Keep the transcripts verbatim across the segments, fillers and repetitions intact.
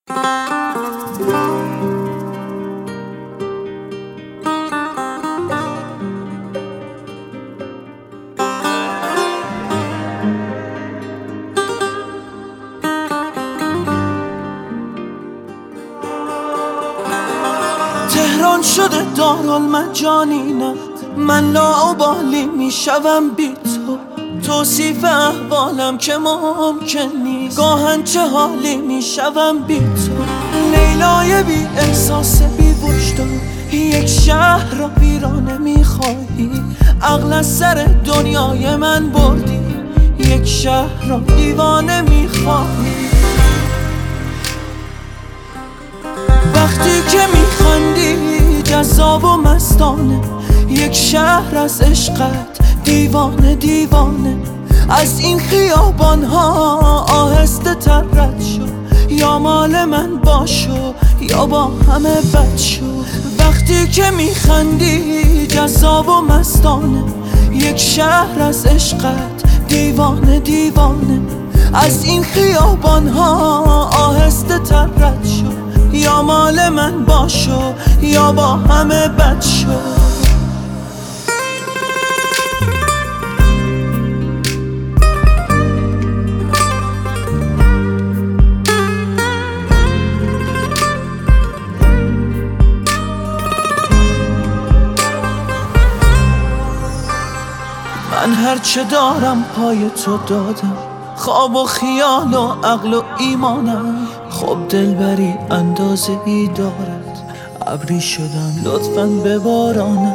تهران شده دارالمجانینم، من لاابالی میشوم بی تو. توصیف احوالم که ممکن نیست، گاهن چه حالی میشوم بی تو. لیلای بی احساس بی وجدان، یک شهر را ویرانه میخواهی. عقل از سر دنیای من بردی، یک شهر را دیوانه میخواهی. وقتی که میخندی جذاب و مستانه، یک شهر از عشقت دیوانه دیوانه. از این خیابان ها آهسته تر رد شو، یا مال من باشو یا با همه بد شو. وقتی که میخندی جذاب و مستانه، یک شهر از عشقت دیوانه دیوانه. از این خیابان ها آهسته تر رد شو، یا مال من باشو یا با همه بد شو. من هرچه دارم پای تو دادم، خواب و خیال و عقل و ایمانم. خب دلبری اندازه ای دارد، ابری شدم لطفاً ببارانم.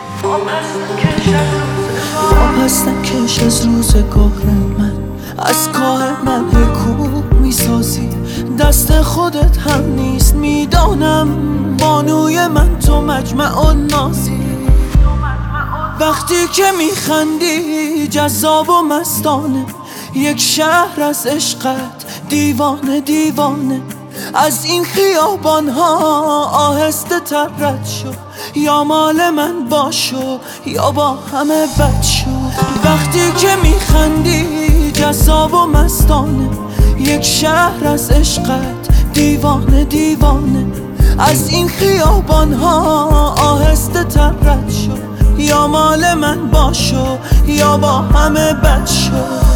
آب هستم کش از روزگارم، من از کاه من کوه میسازی. دست خودت هم نیست میدانم، بانوی من تو مجمع و نازی. وقتی که میخندی جذاب و مستانه، یک شهر از عشقت دیوانه دیوانه. از این خیابان ها آهسته تر رد شو، یا مال من باشو یا با همه بد شو. وقتی که میخندی جذاب و مستانه، یک شهر از عشقت دیوانه دیوانه. از این خیابان ها آهسته تر رد شو، یا مال من باشو یا با همه بد شو.